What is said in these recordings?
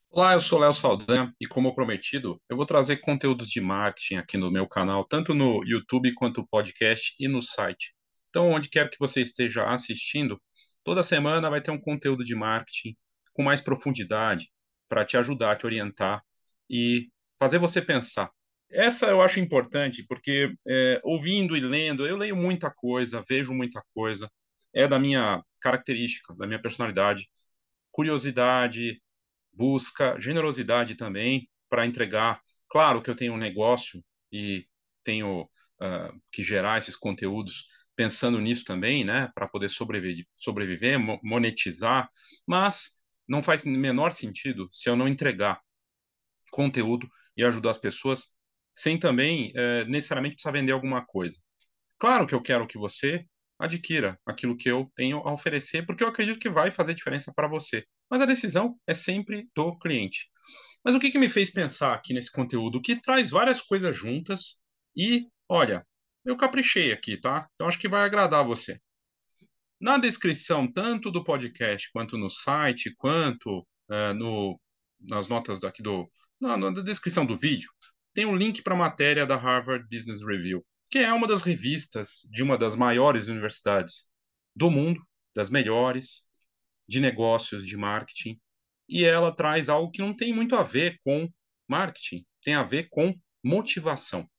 Olá, eu sou Léo Saldanha e, como prometido, eu vou trazer conteúdos de marketing aqui no meu canal, tanto no YouTube quanto podcast e no site. Então, onde quer que você esteja assistindo, toda semana vai ter um conteúdo de marketing com mais profundidade para te ajudar, te orientar e fazer você pensar. Essa eu acho importante porque, ouvindo e lendo, eu leio muita coisa, vejo muita coisa, é da minha característica, da minha personalidade, curiosidade, busca generosidade também para entregar. Claro que eu tenho um negócio e tenho que gerar esses conteúdos pensando nisso também, né, para poder sobreviver, monetizar, mas não faz menor sentido se eu não entregar conteúdo e ajudar as pessoas sem também necessariamente precisar vender alguma coisa. Claro que eu quero que você adquira aquilo que eu tenho a oferecer, porque eu acredito que vai fazer diferença para você. Mas a decisão é sempre do cliente. Mas o que que me fez pensar aqui nesse conteúdo? Que traz várias coisas juntas e, olha, eu caprichei aqui, tá? Então acho que vai agradar você. Na descrição, tanto do podcast, quanto no site, quanto nas notas daqui na descrição do vídeo, tem um link para a matéria da Harvard Business Review, que é uma das revistas de uma das maiores universidades do mundo, das melhores, de negócios, de marketing, e ela traz algo que não tem muito a ver com marketing, tem a ver com motivação.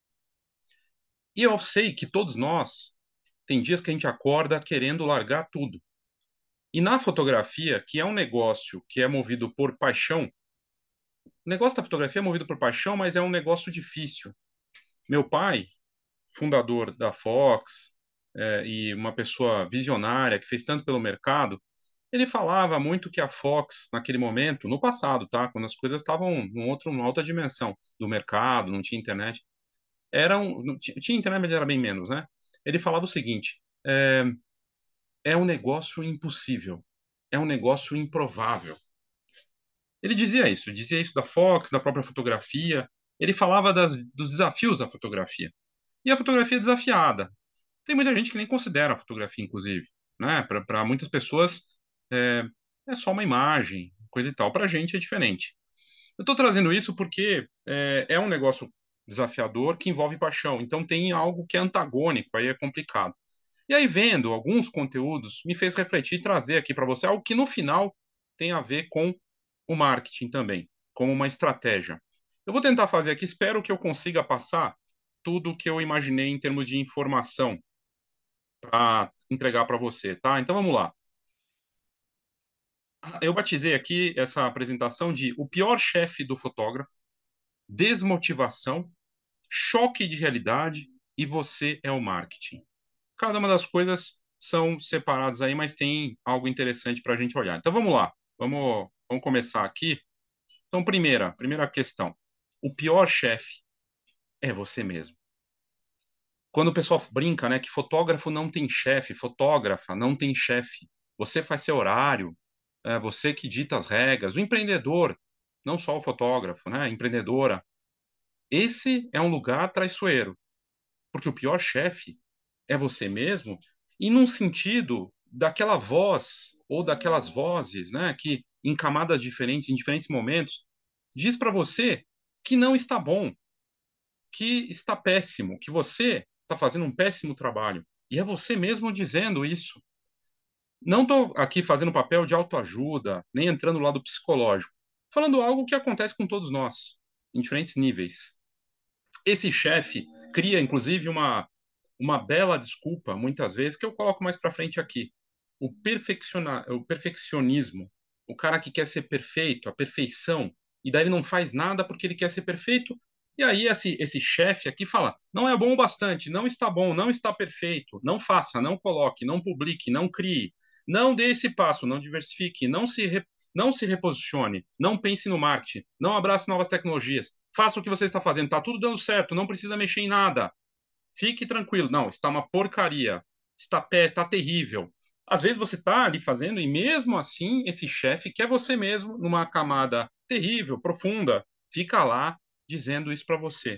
E eu sei que todos nós tem dias que a gente acorda querendo largar tudo. E na fotografia, que é um negócio que é movido por paixão, o negócio da fotografia é movido por paixão, mas é um negócio difícil. Meu pai, fundador da Fox, e uma pessoa visionária que fez tanto pelo mercado, ele falava muito que a Fox, naquele momento, no passado, tá? Quando as coisas estavam numa outra dimensão do mercado, não tinha internet, não tinha internet, mas era bem menos, né? Ele falava o seguinte: é um negócio impossível, é um negócio improvável. Ele dizia isso da Fox, da própria fotografia. Ele falava dos desafios da fotografia. E a fotografia é desafiada. Tem muita gente que nem considera a fotografia, inclusive, né? Para muitas pessoas é, é só uma imagem, coisa e tal. Para a gente é diferente. Eu estou trazendo isso porque é um negócio desafiador que envolve paixão. Então tem algo que é antagônico, aí é complicado. E aí, vendo alguns conteúdos, me fez refletir e trazer aqui para você algo que no final tem a ver com o marketing também, como uma estratégia. Eu vou tentar fazer aqui, espero que eu consiga passar tudo o que eu imaginei em termos de informação para entregar para você, tá? Então vamos lá. Eu batizei aqui essa apresentação de o pior chefe do fotógrafo, desmotivação, choque de realidade e você é o marketing. Cada uma das coisas são separadas aí, mas tem algo interessante para a gente olhar. Então vamos lá, vamos começar aqui. Então, primeira questão. O pior chefe é você mesmo. Quando o pessoal brinca, né, que fotógrafo não tem chefe, fotógrafa não tem chefe. Você faz seu horário, é você que dita as regras. O empreendedor, não só o fotógrafo, né, empreendedora. Esse é um lugar traiçoeiro, porque o pior chefe é você mesmo, e num sentido daquela voz ou daquelas vozes, né, que em camadas diferentes, em diferentes momentos, diz para você que não está bom, que está péssimo, que você está fazendo um péssimo trabalho. E é você mesmo dizendo isso. Não estou aqui fazendo papel de autoajuda, nem entrando no lado psicológico. Falando algo que acontece com todos nós, em diferentes níveis. Esse chefe cria, inclusive, uma bela desculpa, muitas vezes, que eu coloco mais para frente aqui. O perfeccionismo. O cara que quer ser perfeito, a perfeição, e daí ele não faz nada porque ele quer ser perfeito. E aí esse chefe aqui fala: não é bom o bastante, não está bom, não está perfeito, não faça, não coloque, não publique, não crie, não dê esse passo, não diversifique, não se reposicione, não pense no marketing, não abrace novas tecnologias, faça o que você está fazendo, está tudo dando certo, não precisa mexer em nada. Fique tranquilo. Não, está uma porcaria. Está está terrível. Às vezes você está ali fazendo e mesmo assim esse chefe, que é você mesmo, numa camada terrível, profunda, fica lá dizendo isso para você.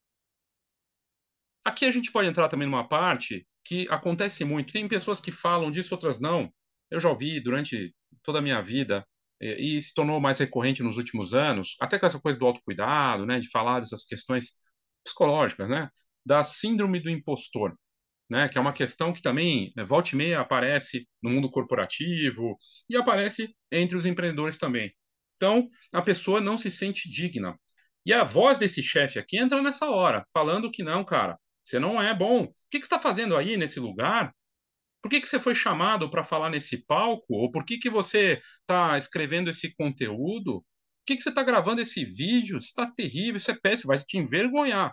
Aqui a gente pode entrar também numa parte que acontece muito. Tem pessoas que falam disso, outras não. Eu já ouvi durante toda a minha vida. e se tornou mais recorrente nos últimos anos, até com essa coisa do autocuidado, né, de falar dessas questões psicológicas, né, da síndrome do impostor, né, que é uma questão que também, volta e meia, aparece no mundo corporativo e aparece entre os empreendedores também. Então, a pessoa não se sente digna. E a voz desse chefe aqui entra nessa hora, falando que não, cara, você não é bom. O que que você está fazendo aí nesse lugar? Por que que você foi chamado para falar nesse palco? Ou por que que você está escrevendo esse conteúdo? Por que que você está gravando esse vídeo? Isso está terrível, isso é péssimo, vai te envergonhar.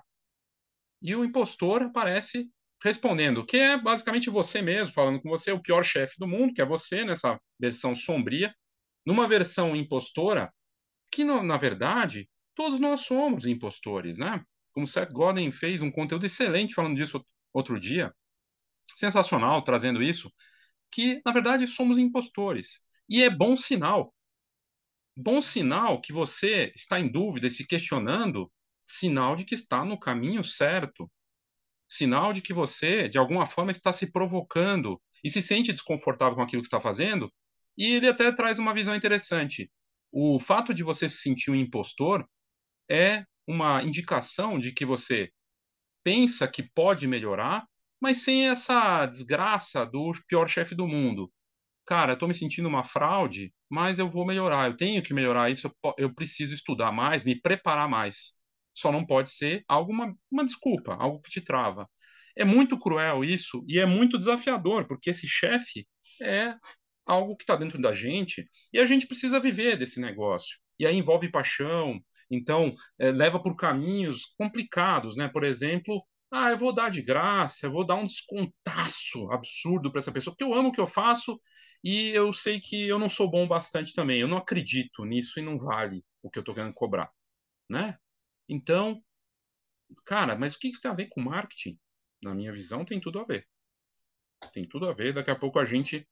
E o impostor aparece respondendo, que é basicamente você mesmo, falando com você, o pior chefe do mundo, que é você nessa versão sombria, numa versão impostora, que na verdade todos nós somos impostores, né? Como Seth Godin fez um conteúdo excelente falando disso outro dia, sensacional, trazendo isso, que na verdade somos impostores. E é bom sinal. Bom sinal que você está em dúvida e se questionando, sinal de que está no caminho certo. Sinal de que você, de alguma forma, está se provocando e se sente desconfortável com aquilo que está fazendo. E ele até traz uma visão interessante. O fato de você se sentir um impostor é uma indicação de que você pensa que pode melhorar, mas sem essa desgraça do pior chefe do mundo. Cara, eu tô me sentindo uma fraude, mas eu vou melhorar. Eu tenho que melhorar isso. Eu preciso estudar mais, me preparar mais. Só não pode ser uma desculpa, algo que te trava. É muito cruel isso e é muito desafiador, porque esse chefe é algo que está dentro da gente e a gente precisa viver desse negócio. E aí envolve paixão, então leva por caminhos complicados, né? Por exemplo, eu vou dar de graça, eu vou dar um descontaço absurdo para essa pessoa, porque eu amo o que eu faço e eu sei que eu não sou bom bastante também. Eu não acredito nisso e não vale o que eu estou querendo cobrar, né? Então, cara, mas o que isso tem a ver com marketing? Na minha visão, tem tudo a ver. Tem tudo a ver. Daqui a pouco a gente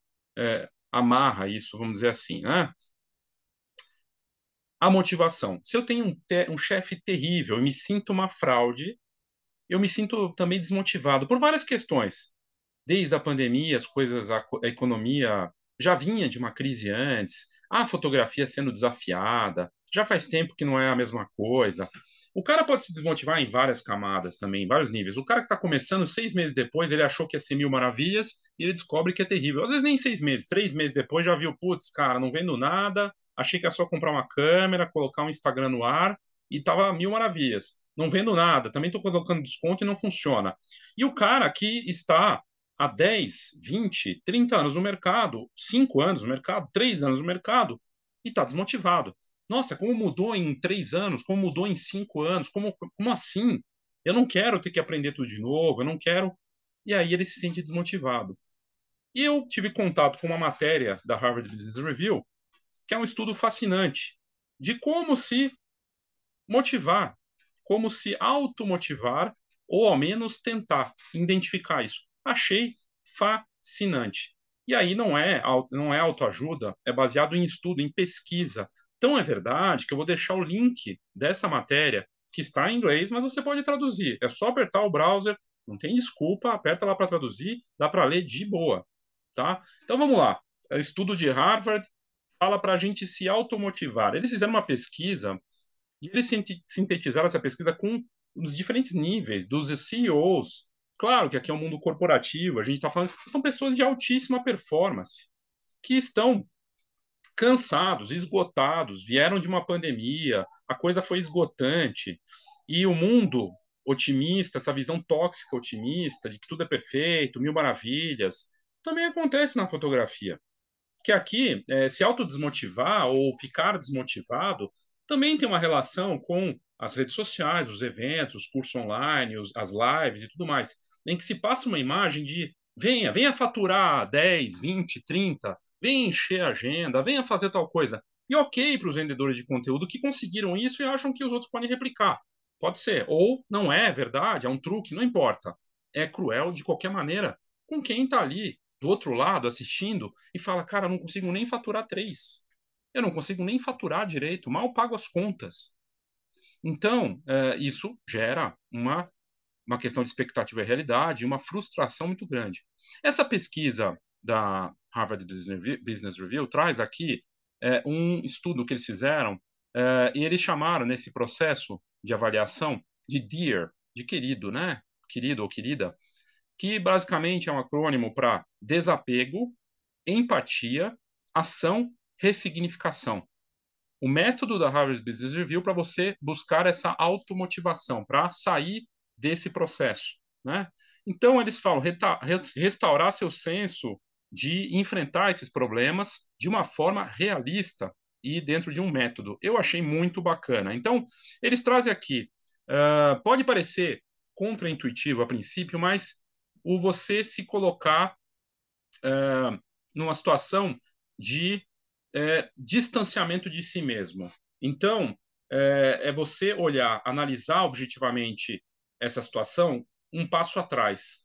amarra isso, vamos dizer assim, né? A motivação. Se eu tenho um chefe terrível e me sinto uma fraude, eu me sinto também desmotivado por várias questões. Desde a pandemia, as coisas, a economia já vinha de uma crise antes, a fotografia sendo desafiada, já faz tempo que não é a mesma coisa. O cara pode se desmotivar em várias camadas também, em vários níveis. O cara que está começando 6 meses depois, ele achou que ia ser mil maravilhas e ele descobre que é terrível. Às vezes nem 6 meses, 3 meses depois já viu, putz, cara, não vendo nada, achei que era só comprar uma câmera, colocar um Instagram no ar e tava mil maravilhas. Não vendo nada, também estou colocando desconto e não funciona. E o cara que está há 10, 20, 30 anos no mercado, 5 anos no mercado, 3 anos no mercado, e está desmotivado. Nossa, como mudou em 3 anos, como mudou em 5 anos, como assim? Eu não quero ter que aprender tudo de novo, eu não quero. E aí ele se sente desmotivado. E eu tive contato com uma matéria da Harvard Business Review, que é um estudo fascinante de como se motivar, como se automotivar, ou ao menos tentar identificar isso. Achei fascinante. E aí não é autoajuda, é baseado em estudo, em pesquisa. Então é verdade que eu vou deixar o link dessa matéria, que está em inglês, mas você pode traduzir. É só apertar o browser, não tem desculpa, aperta lá para traduzir, dá para ler de boa. Tá? Então vamos lá. É o estudo de Harvard fala para a gente se automotivar. Eles fizeram uma pesquisa e eles sintetizaram essa pesquisa com os diferentes níveis dos CEOs. Claro que aqui é um mundo corporativo, a gente está falando que são pessoas de altíssima performance, que estão cansados, esgotados, vieram de uma pandemia, a coisa foi esgotante, e o mundo otimista, essa visão tóxica otimista de que tudo é perfeito, mil maravilhas, também acontece na fotografia que aqui, se autodesmotivar ou ficar desmotivado também tem uma relação com as redes sociais, os eventos, os cursos online, as lives e tudo mais, em que se passa uma imagem de venha faturar 10, 20, 30, venha encher a agenda, venha fazer tal coisa. E ok para os vendedores de conteúdo que conseguiram isso e acham que os outros podem replicar. Pode ser. Ou não é verdade, é um truque, não importa. É cruel de qualquer maneira com quem está ali do outro lado assistindo e fala, cara, eu não consigo nem faturar três. Eu não consigo nem faturar direito, mal pago as contas. Então, isso gera uma questão de expectativa e realidade, uma frustração muito grande. Essa pesquisa da Harvard Business Review traz aqui um estudo que eles fizeram, e eles chamaram nesse processo de avaliação de DEAR, de querido, né? Querido ou querida, que basicamente é um acrônimo para desapego, empatia, ação, ressignificação. O método da Harvard Business Review para você buscar essa automotivação, para sair desse processo, né? Então, eles falam restaurar seu senso de enfrentar esses problemas de uma forma realista e dentro de um método. Eu achei muito bacana. Então, eles trazem aqui, pode parecer contraintuitivo a princípio, mas o você se colocar numa situação de distanciamento de si mesmo. Então, você olhar, analisar objetivamente essa situação um passo atrás.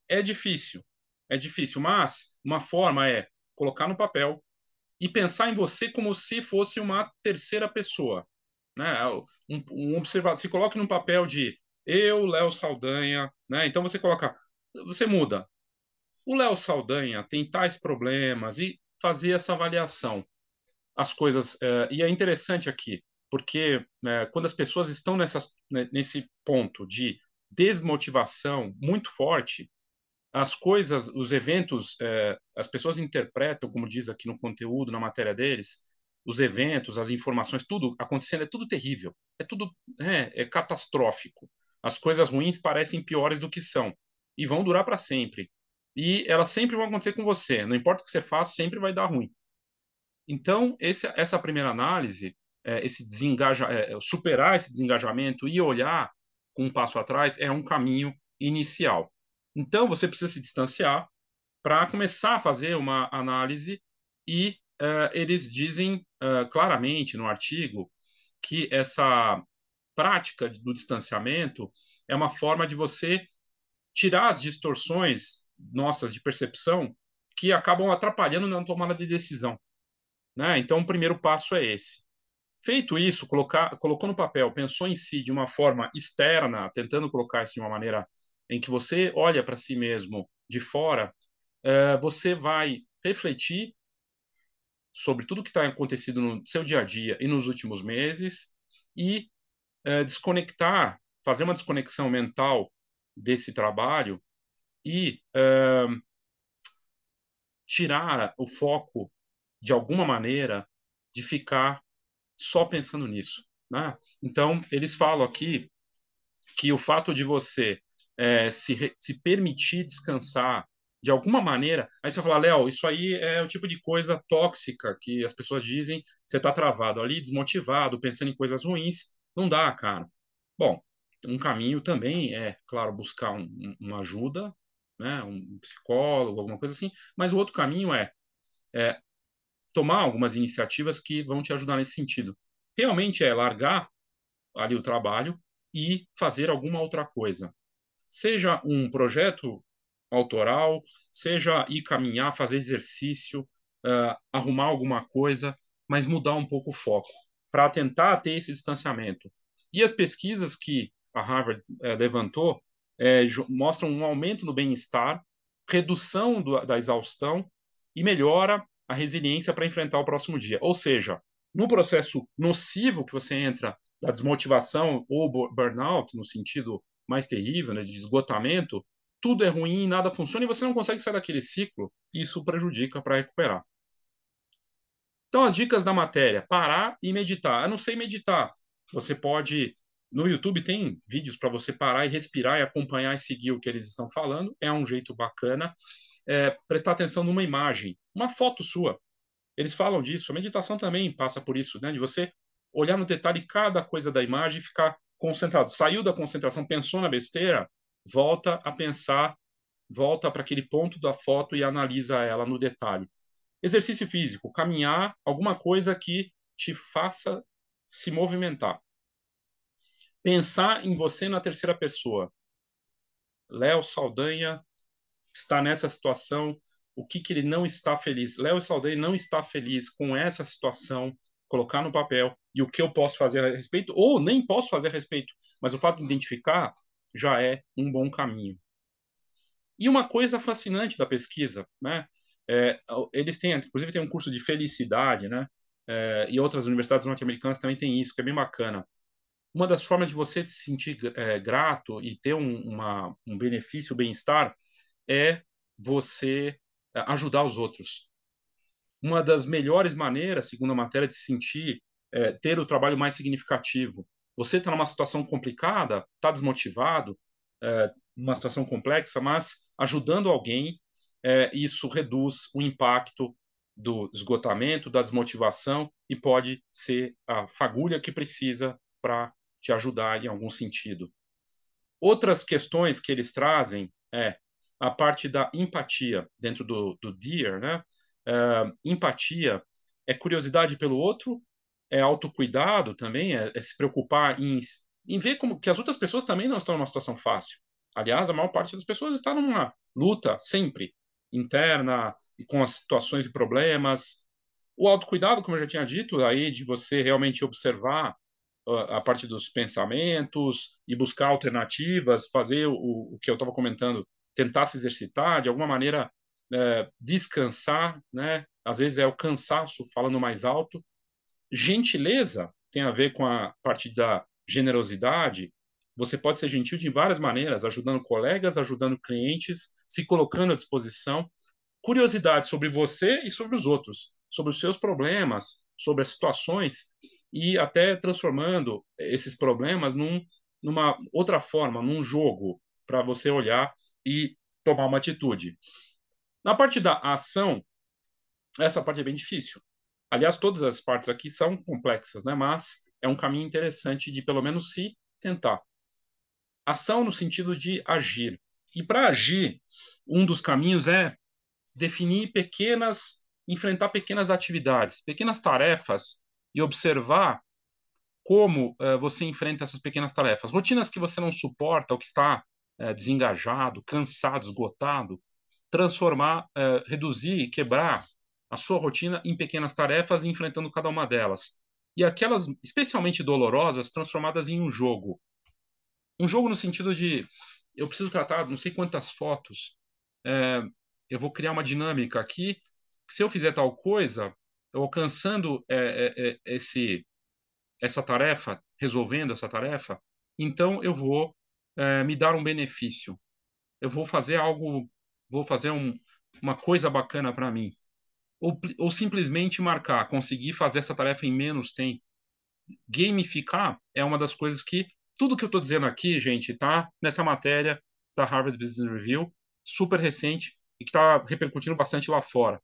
É difícil, mas uma forma é colocar no papel e pensar em você como se fosse uma terceira pessoa. Né? Um observador, se coloque num papel de eu, Léo Saldanha, né? Então você muda. O Léo Saldanha tem tais problemas e fazer essa avaliação as coisas. E é interessante aqui, porque quando as pessoas estão nesse ponto de desmotivação muito forte, as coisas, os eventos, as pessoas interpretam, como diz aqui no conteúdo, na matéria deles, os eventos, as informações, tudo acontecendo, é tudo terrível, é tudo catastrófico. As coisas ruins parecem piores do que são e vão durar para sempre. E elas sempre vão acontecer com você. Não importa o que você faça, sempre vai dar ruim. Então, essa primeira análise, superar esse desengajamento e olhar com um passo atrás é um caminho inicial. Então, você precisa se distanciar para começar a fazer uma análise e eles dizem claramente no artigo que essa prática do distanciamento é uma forma de você tirar as distorções nossas de percepção que acabam atrapalhando na tomada de decisão. Né? Então, o primeiro passo é esse. Feito isso, colocou no papel, pensou em si de uma forma externa, tentando colocar isso de uma maneira em que você olha para si mesmo de fora, você vai refletir sobre tudo que está acontecido no seu dia a dia e nos últimos meses e desconectar, fazer uma desconexão mental desse trabalho e tirar o foco, de alguma maneira, de ficar só pensando nisso. Né? Então, eles falam aqui que o fato de você se permitir descansar de alguma maneira, aí você vai falar, Léo, isso aí é o tipo de coisa tóxica que as pessoas dizem, você está travado ali, desmotivado, pensando em coisas ruins, não dá, cara. Bom, um caminho também é, claro, buscar uma ajuda, né, um psicólogo, alguma coisa assim, mas o outro caminho é tomar algumas iniciativas que vão te ajudar nesse sentido. Realmente é largar ali o trabalho e fazer alguma outra coisa. Seja um projeto autoral, seja ir caminhar, fazer exercício, arrumar alguma coisa, mas mudar um pouco o foco, para tentar ter esse distanciamento. E as pesquisas que a Harvard levantou mostram um aumento no bem-estar, redução da exaustão e melhora a resiliência para enfrentar o próximo dia. Ou seja, no processo nocivo que você entra da desmotivação ou burnout, no sentido mais terrível, né, de esgotamento, tudo é ruim, nada funciona e você não consegue sair daquele ciclo, e isso prejudica para recuperar. Então, as dicas da matéria: parar e meditar. Eu não sei meditar. Você pode. No YouTube tem vídeos para você parar e respirar e acompanhar e seguir o que eles estão falando. É um jeito bacana. Prestar atenção numa imagem, uma foto sua. Eles falam disso. A meditação também passa por isso, né? De você olhar no detalhe cada coisa da imagem e ficar concentrado. Saiu da concentração, pensou na besteira, volta a pensar, volta para aquele ponto da foto e analisa ela no detalhe. Exercício físico, caminhar, alguma coisa que te faça se movimentar. Pensar em você na terceira pessoa. Léo Saldanha está nessa situação, o que ele não está feliz. Léo Saldanha não está feliz com essa situação, colocar no papel e o que eu posso fazer a respeito, ou nem posso fazer a respeito, mas o fato de identificar já é um bom caminho. E uma coisa fascinante da pesquisa, né? Eles têm, inclusive, tem um curso de felicidade, né? e outras universidades norte-americanas também têm isso, que é bem bacana. Uma das formas de você se sentir grato e ter um benefício, bem-estar, é você ajudar os outros. Uma das melhores maneiras, segundo a matéria, de se sentir, ter o trabalho mais significativo. Você está numa situação complicada, está desmotivado, numa situação complexa, mas ajudando alguém, isso reduz o impacto do esgotamento, da desmotivação e pode ser a fagulha que precisa para te ajudar em algum sentido. Outras questões que eles trazem é a parte da empatia dentro do DEAR, né? Empatia é curiosidade pelo outro, é autocuidado também, é se preocupar em ver como que as outras pessoas também não estão numa situação fácil. Aliás, a maior parte das pessoas está numa luta sempre interna e com as situações e problemas. O autocuidado, como eu já tinha dito, aí de você realmente observar a parte dos pensamentos e buscar alternativas, fazer o que eu estava comentando, tentar se exercitar, de alguma maneira descansar, né? Às vezes é o cansaço falando mais alto. Gentileza tem a ver com a parte da generosidade. Você pode ser gentil de várias maneiras, ajudando colegas, ajudando clientes, se colocando à disposição. Curiosidade sobre você e sobre os outros, sobre os seus problemas, sobre as situações e até transformando esses problemas numa outra forma, num jogo, para você olhar e tomar uma atitude. Na parte da ação, essa parte é bem difícil. Aliás, todas as partes aqui são complexas, né? Mas é um caminho interessante de pelo menos se tentar. Ação no sentido de agir. E para agir, um dos caminhos é definir enfrentar pequenas atividades, pequenas tarefas e observar como você enfrenta essas pequenas tarefas. Rotinas que você não suporta, ou que está desengajado, cansado, esgotado, transformar, reduzir e quebrar a sua rotina em pequenas tarefas, enfrentando cada uma delas. E aquelas especialmente dolorosas, transformadas em um jogo. Um jogo no sentido de eu preciso tratar não sei quantas fotos, é, eu vou criar uma dinâmica aqui, se eu fizer tal coisa, eu alcançando essa tarefa, resolvendo essa tarefa, então eu vou me dar um benefício. Eu vou fazer algo, vou fazer uma coisa bacana para mim. Ou simplesmente marcar, conseguir fazer essa tarefa em menos tempo. Gamificar é uma das coisas que tudo que eu estou dizendo aqui, gente, tá nessa matéria da Harvard Business Review, super recente e que está repercutindo bastante lá fora.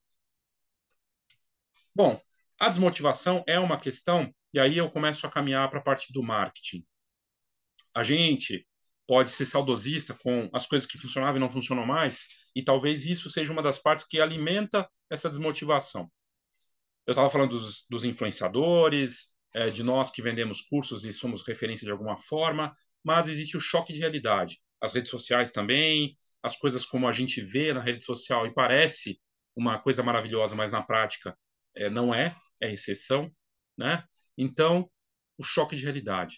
Bom, a desmotivação é uma questão, e aí eu começo a caminhar para a parte do marketing. A gente pode ser saudosista com as coisas que funcionavam e não funcionam mais, e talvez isso seja uma das partes que alimenta essa desmotivação. Eu estava falando dos influenciadores, de nós que vendemos cursos e somos referência de alguma forma, mas existe o choque de realidade. As redes sociais também, as coisas como a gente vê na rede social e parece uma coisa maravilhosa, mas na prática não é, é exceção, né? Então, o choque de realidade.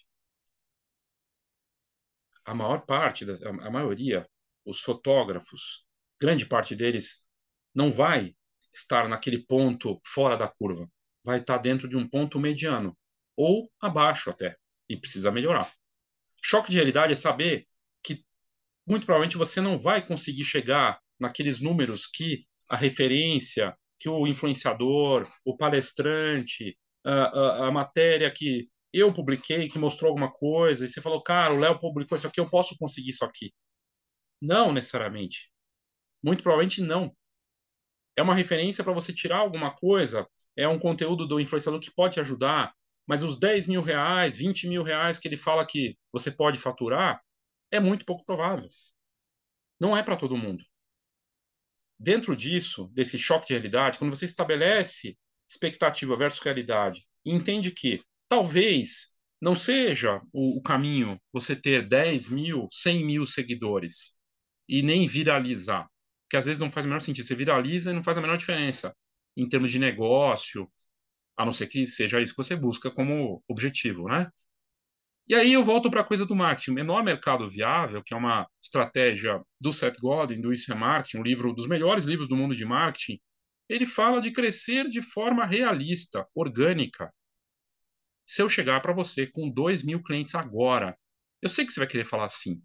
A maior parte, a maioria, os fotógrafos, grande parte deles não vai estar naquele ponto fora da curva, vai estar dentro de um ponto mediano ou abaixo até e precisa melhorar. Choque de realidade é saber que muito provavelmente você não vai conseguir chegar naqueles números que a referência, que o influenciador, o palestrante, a matéria que eu publiquei, que mostrou alguma coisa, e você falou, cara, o Léo publicou isso aqui, eu posso conseguir isso aqui. Não necessariamente. Muito provavelmente não. É uma referência para você tirar alguma coisa, é um conteúdo do influenciador que pode te ajudar, mas os 10 mil reais, 20 mil reais que ele fala que você pode faturar, é muito pouco provável. Não é para todo mundo. Dentro disso, desse choque de realidade, quando você estabelece expectativa versus realidade e entende que talvez não seja o caminho você ter 10 mil, 100 mil seguidores e nem viralizar, porque às vezes não faz o menor sentido. Você viraliza e não faz a menor diferença em termos de negócio, a não ser que seja isso que você busca como objetivo, né? E aí eu volto para a coisa do marketing. Menor mercado viável, que é uma estratégia do Seth Godin, do Isso é Marketing, um dos melhores livros do mundo de marketing, Ele fala de crescer de forma realista, orgânica. Se eu chegar para você com 2.000 clientes agora, eu sei que você vai querer falar assim,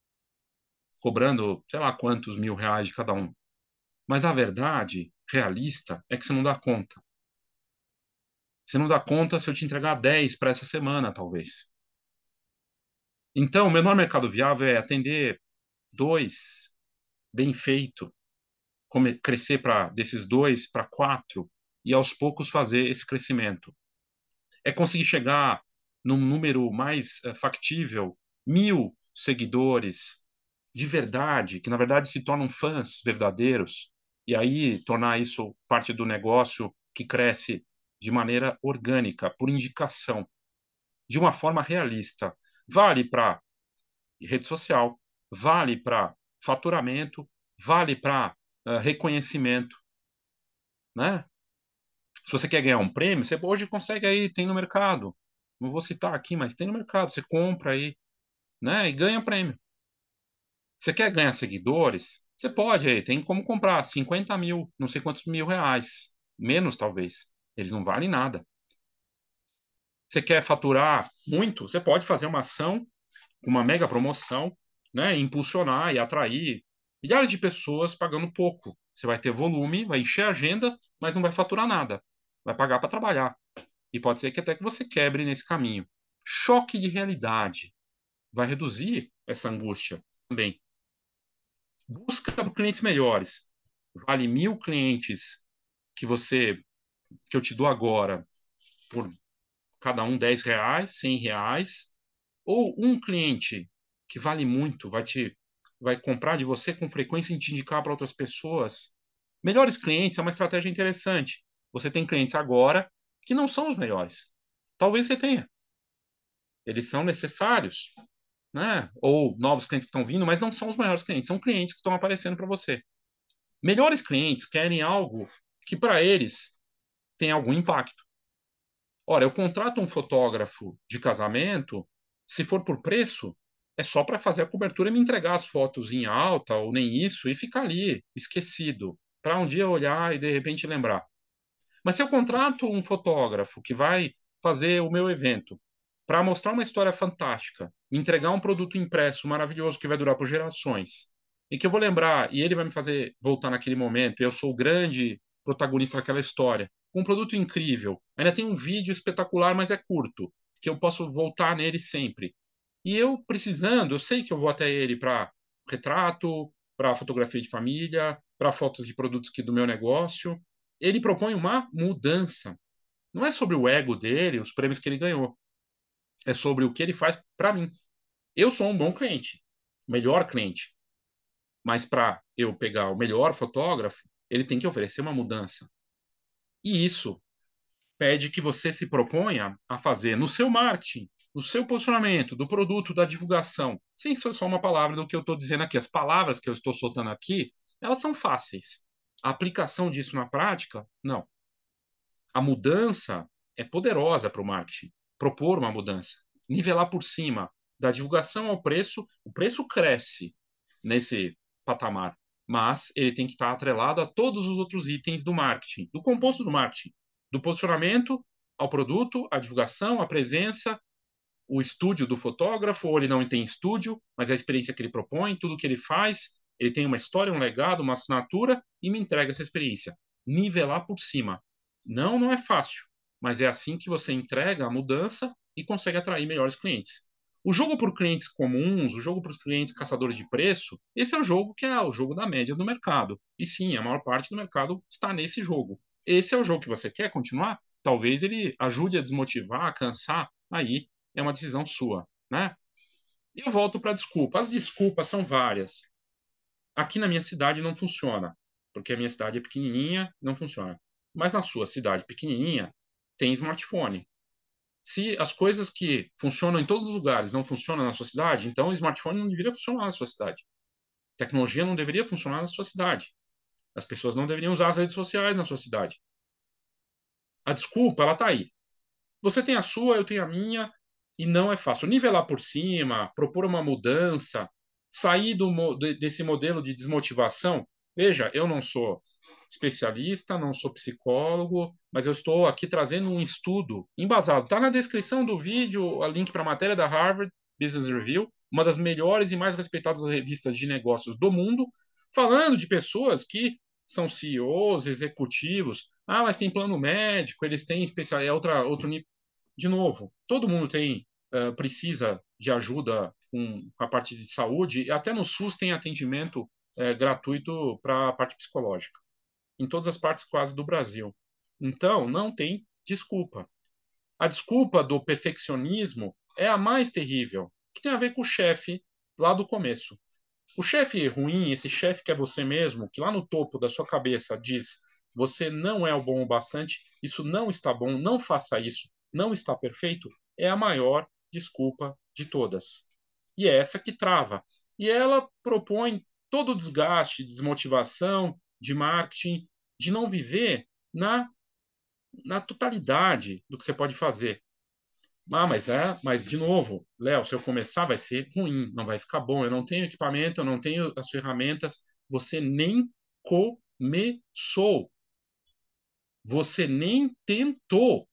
cobrando, sei lá quantos mil reais de cada um. Mas a verdade realista é que você não dá conta. Você não dá conta se eu te entregar 10 para essa semana, talvez. Então, o menor mercado viável é atender dois, bem feito, crescer para desses dois para quatro e aos poucos fazer esse crescimento. É conseguir chegar num número mais factível, 1.000 seguidores de verdade, que na verdade se tornam fãs verdadeiros, e aí tornar isso parte do negócio que cresce de maneira orgânica, por indicação, de uma forma realista. Vale para rede social, vale para faturamento, vale para reconhecimento, né? Se você quer ganhar um prêmio, você hoje consegue aí, tem no mercado. Não vou citar aqui, mas tem no mercado. Você compra aí, né? E ganha prêmio. Você quer ganhar seguidores? Você pode aí, tem como comprar 50 mil, não sei quantos mil reais. Menos, talvez. Eles não valem nada. Você quer faturar muito? Você pode fazer uma ação com uma mega promoção, né? E impulsionar e atrair milhares de pessoas pagando pouco. Você vai ter volume, vai encher a agenda, mas não vai faturar nada. Vai pagar para trabalhar. E pode ser que até que você quebre nesse caminho. Choque de realidade vai reduzir essa angústia também. Busca por clientes melhores. Vale 1.000 clientes que eu te dou agora por cada um 10 reais, 100 reais, ou um cliente que vale muito, vai comprar de você com frequência e te indicar para outras pessoas. Melhores clientes é uma estratégia interessante. Você tem clientes agora que não são os melhores. Talvez você tenha. Eles são necessários, né? Ou novos clientes que estão vindo, mas não são os maiores clientes, são clientes que estão aparecendo para você. Melhores clientes querem algo que para eles tem algum impacto. Ora, eu contrato um fotógrafo de casamento, se for por preço, é só para fazer a cobertura e me entregar as fotos em alta ou nem isso e ficar ali, esquecido, para um dia olhar e de repente lembrar. Mas se eu contrato um fotógrafo que vai fazer o meu evento para mostrar uma história fantástica, me entregar um produto impresso maravilhoso que vai durar por gerações, e que eu vou lembrar, e ele vai me fazer voltar naquele momento, e eu sou o grande protagonista daquela história, com um produto incrível, ainda tem um vídeo espetacular, mas é curto, que eu posso voltar nele sempre. E eu precisando, eu sei que eu vou até ele para retrato, para fotografia de família, para fotos de produtos que do meu negócio. Ele propõe uma mudança. Não é sobre o ego dele, os prêmios que ele ganhou. É sobre o que ele faz para mim. Eu sou um bom cliente, melhor cliente. Mas para eu pegar o melhor fotógrafo, ele tem que oferecer uma mudança. E isso pede que você se proponha a fazer no seu marketing, no seu posicionamento, do produto, da divulgação, sem ser só uma palavra do que eu estou dizendo aqui. As palavras que eu estou soltando aqui, elas são fáceis. A aplicação disso na prática, não. A mudança é poderosa para o marketing. Propor uma mudança, nivelar por cima, da divulgação ao preço, o preço cresce nesse patamar, mas ele tem que estar atrelado a todos os outros itens do marketing, do composto do marketing, do posicionamento ao produto, a divulgação, a presença, o estúdio do fotógrafo, ou ele não tem estúdio, mas a experiência que ele propõe, tudo que ele faz, ele tem uma história, um legado, uma assinatura e me entrega essa experiência. Nivelar por cima. Não, não é fácil, mas é assim que você entrega a mudança e consegue atrair melhores clientes. O jogo por clientes comuns, o jogo para os clientes caçadores de preço, esse é o jogo que é o jogo da média do mercado. E sim, a maior parte do mercado está nesse jogo. Esse é o jogo que você quer continuar? Talvez ele ajude a desmotivar, a cansar. Aí é uma decisão sua, né? E eu volto para a desculpa. As desculpas são várias. Aqui na minha cidade não funciona, porque a minha cidade é pequenininha, não funciona. Mas na sua cidade pequenininha tem smartphone. Se as coisas que funcionam em todos os lugares não funcionam na sua cidade, então o smartphone não deveria funcionar na sua cidade. A tecnologia não deveria funcionar na sua cidade. As pessoas não deveriam usar as redes sociais na sua cidade. A desculpa, ela está aí. Você tem a sua, eu tenho a minha, e não é fácil. Nivelar por cima, propor uma mudança, sair desse modelo de desmotivação. Veja, eu não sou especialista, não sou psicólogo, mas eu estou aqui trazendo um estudo embasado. Está na descrição do vídeo o link para a matéria da Harvard Business Review, uma das melhores e mais respeitadas revistas de negócios do mundo, falando de pessoas que são CEOs, executivos. Ah, mas tem plano médico, eles têm especial, é outro nível. De novo, todo mundo precisa de ajuda com a parte de saúde, e até no SUS tem atendimento gratuito para a parte psicológica em todas as partes quase do Brasil. Então, não tem desculpa. A desculpa do perfeccionismo é a mais terrível, que tem a ver com o chefe lá do começo. O chefe ruim, esse chefe que é você mesmo, que lá no topo da sua cabeça diz: você não é o bom o bastante, isso não está bom, não faça isso, não está perfeito, é a maior desculpa de todas. E é essa que trava. E ela propõe todo o desgaste, desmotivação de marketing, de não viver na totalidade do que você pode fazer. Ah, mas de novo, Léo, se eu começar vai ser ruim, não vai ficar bom. Eu não tenho equipamento, eu não tenho as ferramentas. Você nem começou. Você nem tentou.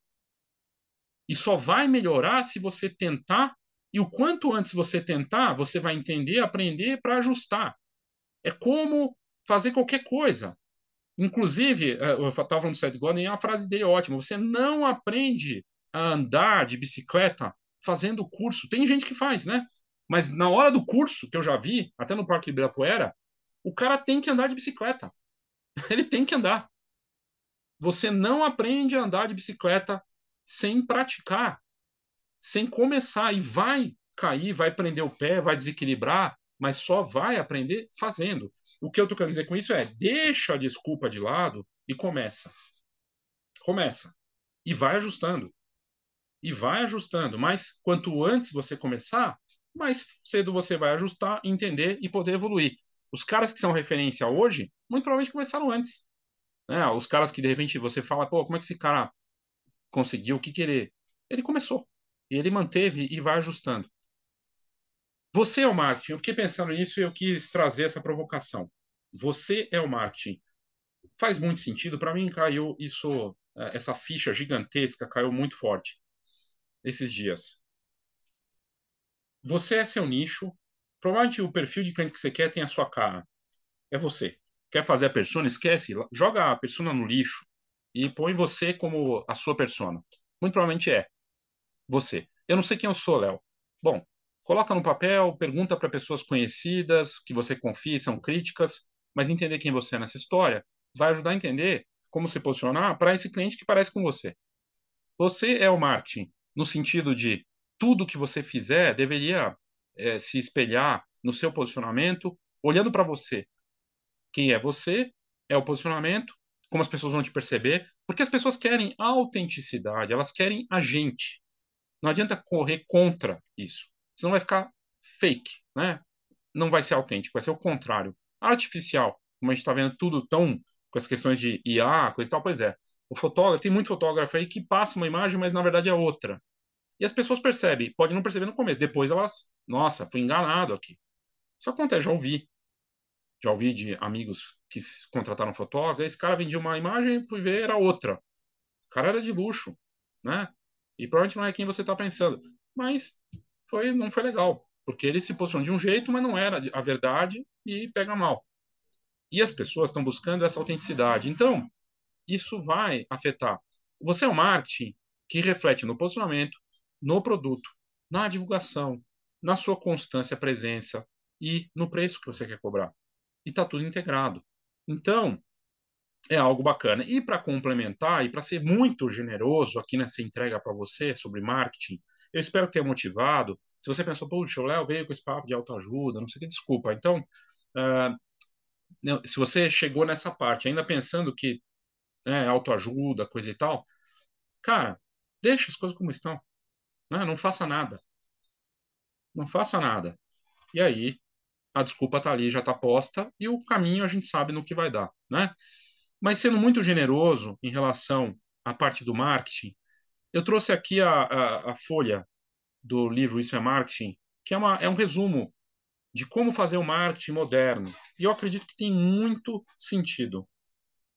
E só vai melhorar se você tentar. E o quanto antes você tentar, você vai entender, aprender para ajustar. É como fazer qualquer coisa. Inclusive, eu estava falando do Seth Godin, e a frase dele é ótima. Você não aprende a andar de bicicleta fazendo curso. Tem gente que faz, né? Mas na hora do curso, que eu já vi, até no Parque Ibirapuera, o cara tem que andar de bicicleta. Ele tem que andar. Você não aprende a andar de bicicleta sem praticar, sem começar. E vai cair, vai prender o pé, vai desequilibrar, mas só vai aprender fazendo. O que eu estou querendo dizer com isso é: deixa a desculpa de lado e começa. Começa. E vai ajustando. E vai ajustando. Mas quanto antes você começar, mais cedo você vai ajustar, entender e poder evoluir. Os caras que são referência hoje, muito provavelmente começaram antes. Né? Os caras que de repente você fala, pô, como é que esse cara conseguiu? O que que ele. Ele começou. E ele manteve e vai ajustando. Você é o marketing. Eu fiquei pensando nisso e eu quis trazer essa provocação. Você é o marketing. Faz muito sentido. Para mim, caiu isso, essa ficha gigantesca caiu muito forte esses dias. Você é seu nicho. Provavelmente o perfil de cliente que você quer tem a sua cara. É você. Quer fazer a persona? Esquece. Joga a persona no lixo e põe você como a sua persona. Muito provavelmente é você. Eu não sei quem eu sou, Léo. Bom, coloca no papel, pergunta para pessoas conhecidas, que você confie, são críticas, mas entender quem você é nessa história vai ajudar a entender como se posicionar para esse cliente que parece com você. Você é o marketing, no sentido de tudo que você fizer deveria se espelhar no seu posicionamento, olhando para você. Quem é você, é o posicionamento, como as pessoas vão te perceber, porque as pessoas querem autenticidade, elas querem a gente. Não adianta correr contra isso, senão vai ficar fake, né? Não vai ser autêntico, vai ser o contrário. Artificial, como a gente está vendo tudo tão com as questões de IA, coisa e tal, pois é. O fotógrafo, tem muito fotógrafo aí que passa uma imagem, mas na verdade é outra. E as pessoas percebem, pode não perceber no começo, depois elas, nossa, fui enganado aqui. Isso acontece, já ouvi de amigos que contrataram fotógrafos, aí esse cara vendia uma imagem, fui ver, era outra. O cara era de luxo, né? E provavelmente não é quem você está pensando. Mas não foi legal, porque ele se posicionou de um jeito, mas não era a verdade e pega mal. E as pessoas estão buscando essa autenticidade. Então, isso vai afetar. Você é um marketing que reflete no posicionamento, no produto, na divulgação, na sua constância, presença e no preço que você quer cobrar. E está tudo integrado. Então, é algo bacana. E para complementar e para ser muito generoso aqui nessa entrega para você sobre marketing, eu espero que tenha motivado. Se você pensou, puxa, o Léo veio com esse papo de autoajuda, não sei o que, desculpa. Então, uh, se você chegou nessa parte ainda pensando que autoajuda, coisa e tal, cara, deixa as coisas como estão. Né? Não faça nada. Não faça nada. E aí, a desculpa está ali, já está posta, e o caminho a gente sabe no que vai dar. Né? Mas sendo muito generoso em relação à parte do marketing, eu trouxe aqui a folha do livro Isso é Marketing, que é um resumo de como fazer o marketing moderno. E eu acredito que tem muito sentido.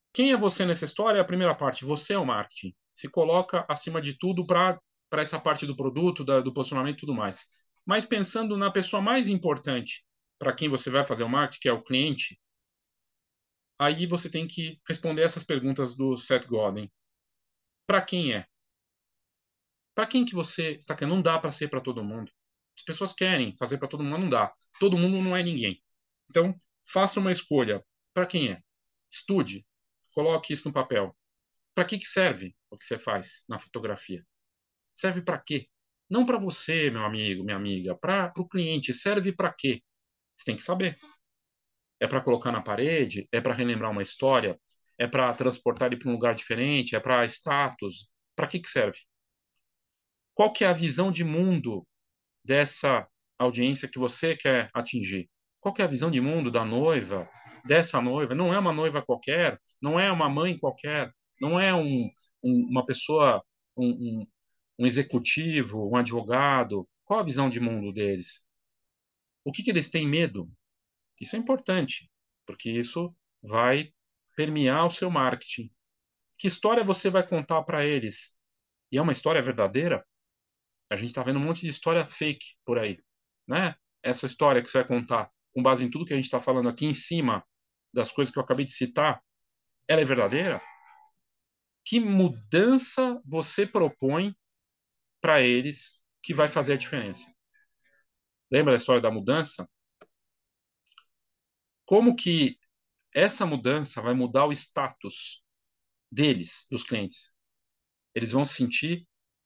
Quem é você nessa história? É a primeira parte. Você é o marketing. Se coloca acima de tudo para essa parte do produto, do posicionamento e tudo mais. Mas pensando na pessoa mais importante para quem você vai fazer o marketing, que é o cliente, aí você tem que responder essas perguntas do Seth Godin. Para quem é? Para quem que você está querendo? Não dá para ser para todo mundo. As pessoas querem fazer para todo mundo, mas não dá. Todo mundo não é ninguém. Então, faça uma escolha. Para quem é? Estude. Coloque isso no papel. Para que serve o que você faz na fotografia? Serve para quê? Não para você, meu amigo, minha amiga, para o cliente. Serve para quê? Você tem que saber. É para colocar na parede? É para relembrar uma história? É para transportar ele para um lugar diferente? É para status? Para que serve? Qual que é a visão de mundo dessa audiência que você quer atingir? Qual que é a visão de mundo da noiva, dessa noiva? Não é uma noiva qualquer, não é uma mãe qualquer, não é uma pessoa, um, um, um executivo, um advogado. Qual a visão de mundo deles? O que eles têm medo? Isso é importante, porque isso vai permear o seu marketing. Que história você vai contar para eles? E é uma história verdadeira? A gente está vendo um monte de história fake por aí, né? Essa história que você vai contar, com base em tudo que a gente está falando aqui em cima das coisas que eu acabei de citar, ela é verdadeira? Que mudança você propõe para eles que vai fazer a diferença? Lembra da história da mudança? Como que essa mudança vai mudar o status deles, dos clientes? Eles vão se sentir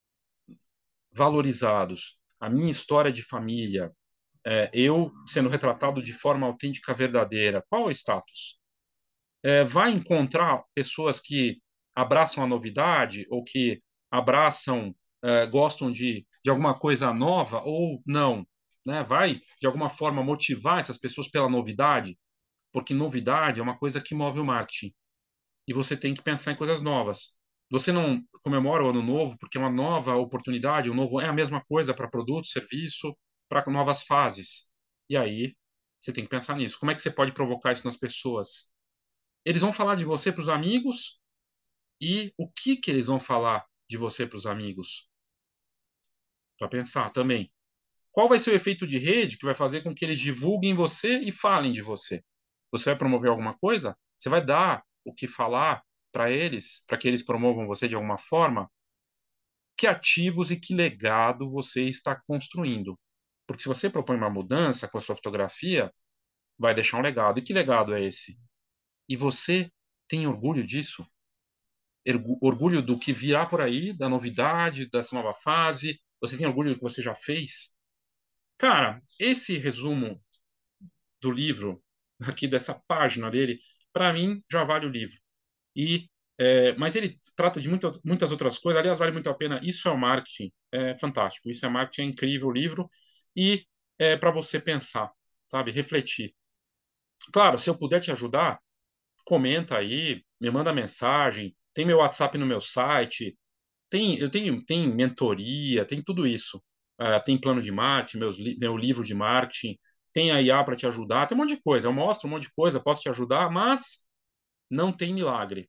valorizados. A minha história de família, eu sendo retratado de forma autêntica, verdadeira. Qual é o status? Vai encontrar pessoas que abraçam a novidade ou que abraçam, gostam de alguma coisa nova ou não, né? Vai, de alguma forma, motivar essas pessoas pela novidade, porque novidade é uma coisa que move o marketing e você tem que pensar em coisas novas. Você não comemora o ano novo porque é uma nova oportunidade, o novo é a mesma coisa para produto, serviço, para novas fases. E aí você tem que pensar nisso. Como é que você pode provocar isso nas pessoas? Eles vão falar de você para os amigos e o que que eles vão falar de você para os amigos? Para pensar também. Qual vai ser o efeito de rede que vai fazer com que eles divulguem você e falem de você? Você vai promover alguma coisa? Você vai dar o que falar para eles, para que eles promovam você de alguma forma? Que ativos e que legado você está construindo? Porque se você propõe uma mudança com a sua fotografia, vai deixar um legado. E que legado é esse? E você tem orgulho disso? Orgulho do que virá por aí, da novidade, dessa nova fase? Você tem orgulho do que você já fez? Cara, esse resumo do livro, aqui dessa página dele, para mim já vale o livro. E mas ele trata de muitas outras coisas. Aliás, vale muito a pena. Isso é o marketing, é fantástico. Isso é marketing, é incrível o livro e é para você pensar, sabe, refletir. Claro, se eu puder te ajudar, comenta aí, me manda mensagem. Tem meu WhatsApp no meu site. Tem mentoria, tem tudo isso. Tem plano de marketing, meu livro de marketing, tem a IA para te ajudar, tem um monte de coisa. Eu mostro um monte de coisa, posso te ajudar, mas não tem milagre.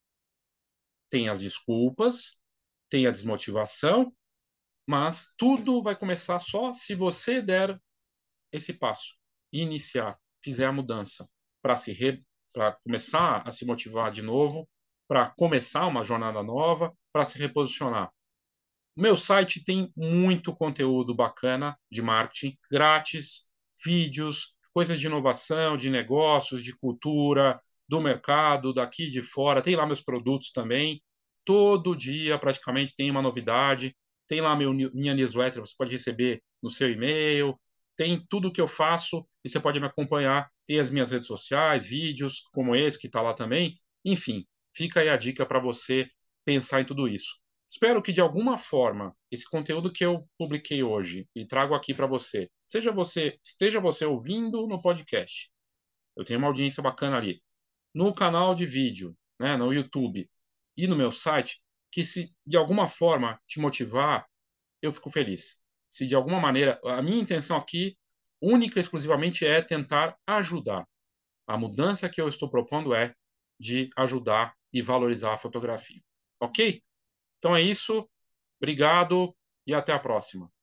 Tem as desculpas, tem a desmotivação, mas tudo vai começar só se você der esse passo, iniciar, fizer a mudança para para começar a se motivar de novo, para começar uma jornada nova, para se reposicionar. O meu site tem muito conteúdo bacana de marketing, grátis, vídeos, coisas de inovação, de negócios, de cultura, do mercado, daqui de fora. Tem lá meus produtos também. Todo dia, praticamente, tem uma novidade. Tem lá minha newsletter, você pode receber no seu e-mail. Tem tudo que eu faço e você pode me acompanhar. Tem as minhas redes sociais, vídeos como esse que está lá também. Enfim, fica aí a dica para você pensar em tudo isso. Espero que de alguma forma esse conteúdo que eu publiquei hoje e trago aqui para você, esteja você ouvindo no podcast. Eu tenho uma audiência bacana ali, no canal de vídeo, né, no YouTube e no meu site, que se de alguma forma te motivar, eu fico feliz. Se de alguma maneira, a minha intenção aqui, única e exclusivamente, é tentar ajudar. A mudança que eu estou propondo é de ajudar e valorizar a fotografia. Ok? Então é isso. Obrigado e até a próxima.